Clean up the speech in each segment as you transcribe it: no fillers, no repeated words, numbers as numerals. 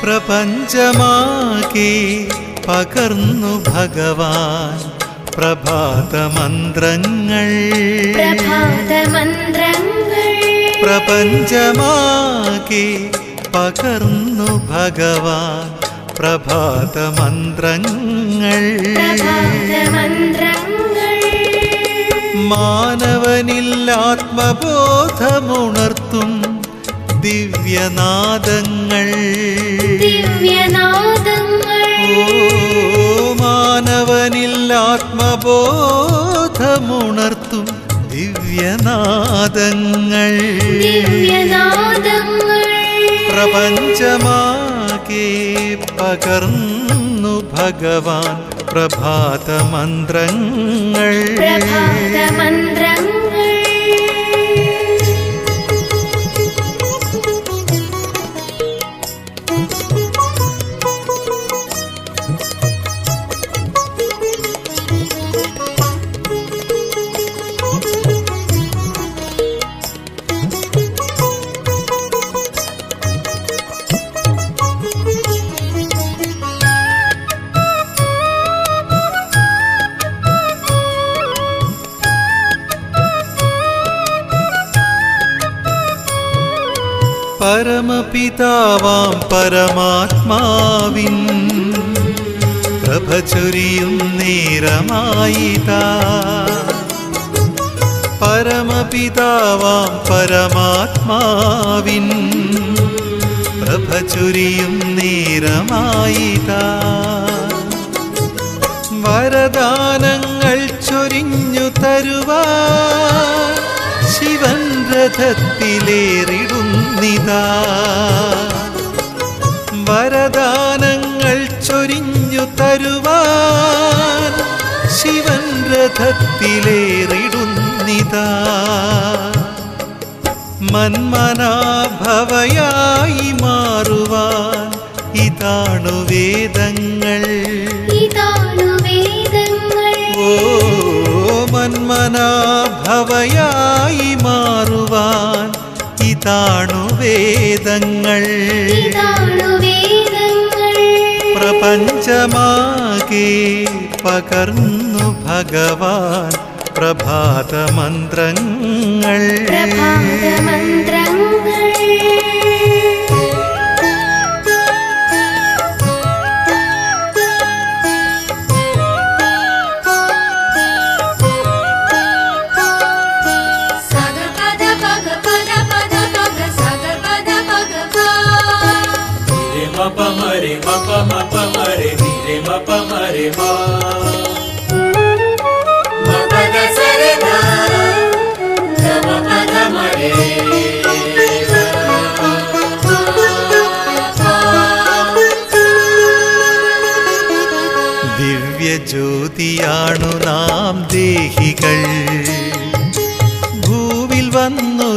പ്രപഞ്ചമാകെ പകർന്നു ഭഗവാൻ പ്രഭാതമന്ത്രങ്ങൾ. പ്രപഞ്ചമാകെ പകർന്നു ഭഗവാൻ പ്രഭാതമന്ത്രങ്ങൾ. മാനവനിൽ ആത്മബോധമുണർത്തും ദിവ്യനാദങ്ങൾ. ഓ മാനവനിൽ ആത്മബോധമുണർത്തും ദിവ്യനാദങ്ങൾ. പ്രപഞ്ചമാകെ പകർന്നു ഭഗവാൻ പ്രഭാതമന്ത്രങ്ങൾ. പരമപിതാവാം പരമാത്മാവിൻ പ്രഭ ചൊരിയും നേരമായിതാ. പരമപിതാവാം പരമാത്മാവിൻ പ്രഭ ചൊരിയും നേരമായിതാ. വരദാനങ്ങൾ ചൊരിഞ്ഞു തരുവാൻ ശിവൻ രഥത്തിലേറിടുന്നിതാ. വരദാനങ്ങൾ ചൊരിഞ്ഞു തരുവാൻ ശിവൻ രഥത്തിലേറിടുന്നിതാ. മന്മനാഭവയായി മാറുവാൻ ഇതാണു വേദങ്ങൾ. ഓ മന്മനാഭവയായി മാറുവാൻ ഇതാണു വേദങ്ങൾ. പ്രപഞ്ചമാകെ പകർന്നു ഭഗവാൻ പ്രഭാതമന്ത്രങ്ങൾ. Mare mapa mapa mare mire mapa mare ma mapa da sare da mapa da mare ദിവ്യ ജ്യോതിയാണു നാം ദേഹികൾ. ഭൂവിൽ വന്നു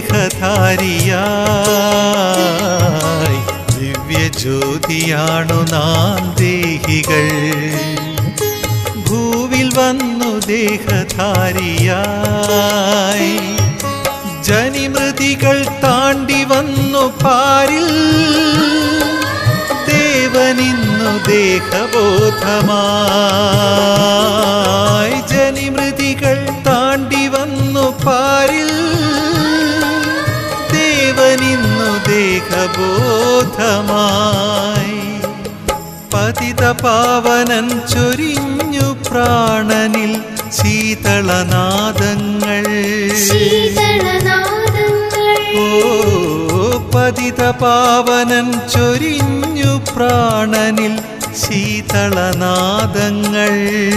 ദേഹധാരിയായി. ദിവ്യജ്യോതിയാണു നാം ദേഹികൾ. ഭൂവിൽ വന്നു ദേഹധാരിയായി. ജനിമൃതികൾ താണ്ടി വന്നു പാരിൽ ദേവനിന്നു ദേഹബോധമായി. ജനിമൃതികൾ താണ്ടി വന്നു പാരിൽ ദേവനിന്നു ദേഹബോധമായി. പതിതപാവനൻ ചൊരിഞ്ഞു പ്രാണനിൽ ശീതളനാദങ്ങൾ. ഓ പതിതപാവനൻ ചൊരിഞ്ഞു പ്രാണനിൽ ശീതളനാദങ്ങൾ.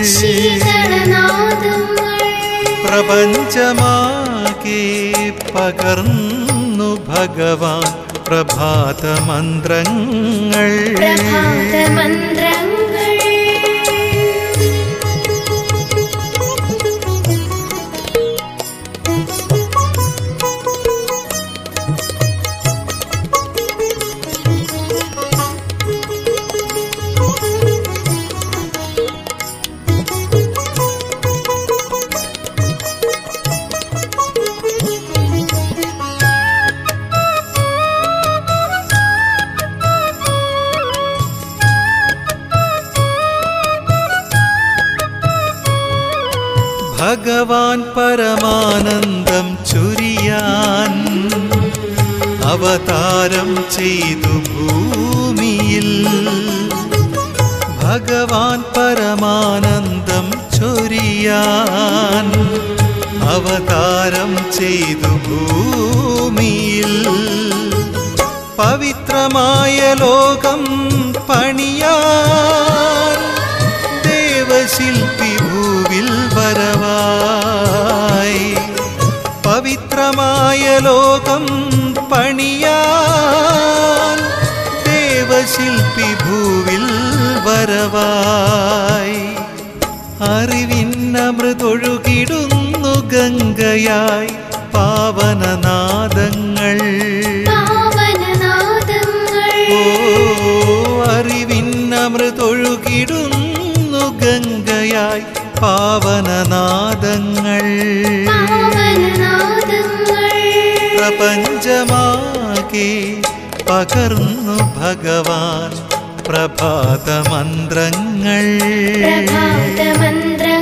പ്രപഞ്ചമാകെ പകർന്നു ഭഗവാൻ പ്രഭാതമന്ത്രങ്ങൾ. ഭഗവാൻ പരമാനന്ദം ചൊരിയാൻ അവതാരം ചെയ്തു ഭൂമിയിൽ. ഭഗവാൻ പരമാനന്ദം ചൊരിയാൻ അവതാരം ചെയ്തു ഭൂമിയിൽ. പവിത്രമായ ലോകം പണിയാൻ ദേവശില്പി ഭൂവിൽ വരവായി. പവിത്രമായ ലോകം പണിയാൻ ദേവശില്പി ഭൂവിൽ വരവായി. അറിവിന്നമൃതൊഴുകിടുന്നു ഗംഗയായി പാവനനാദങ്ങൾ. ഓ അറിവിന്നമൃതൊഴുകിടുന്നു ഗംഗയായി പാവനനാദങ്ങൾ. പ്രപഞ്ചമാകെ പകർന്നു ഭഗവാൻ പ്രഭാതമന്ത്രങ്ങൾ.